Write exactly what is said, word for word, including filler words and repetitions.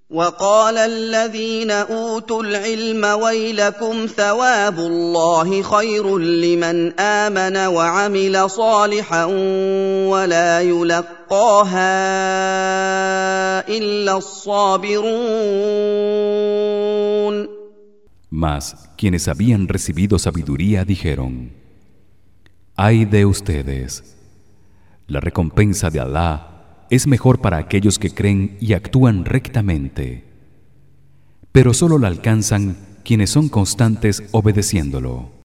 وقال الذين اوتوا العلم ويلكم ثواب الله خير لمن امن وعمل صالحا ولا يلقاها الا الصابرون. Mas quienes habían recibido sabiduría dijeron: Ay de ustedes, la recompensa de Alá es mejor para aquellos que creen y actúan rectamente, pero solo la alcanzan quienes son constantes obedeciéndolo.